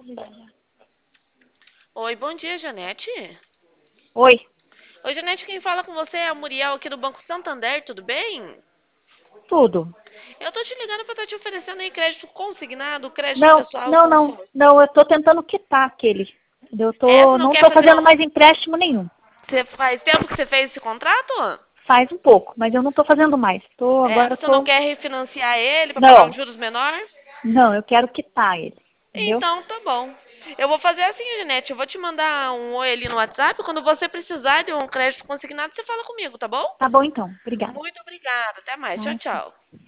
Oi, bom dia, Janete. Oi, Oi, Janete, quem fala com você é a Muriel aqui do Banco Santander, tudo bem? tudo. Eu tô te ligando pra estar te oferecendo aí crédito consignado, crédito Não, pessoal não, não, consórcio. não, eu tô tentando quitar aquele. Você não Não quer tô fazer fazendo não? mais empréstimo nenhum. Você faz tempo que você fez esse contrato? Faz um pouco, mas eu não tô fazendo mais. Agora eu Você não tô. quer refinanciar ele pra pagar um Não, juros menor? não, eu quero quitar ele. Entendeu? Então, tá bom. Eu vou fazer assim, Janete, eu vou te mandar um oi ali no WhatsApp. Quando você precisar de um crédito consignado, você fala comigo, tá bom? Tá bom então. Obrigada. Muito obrigada. Até mais. Tchau, Ah, tchau.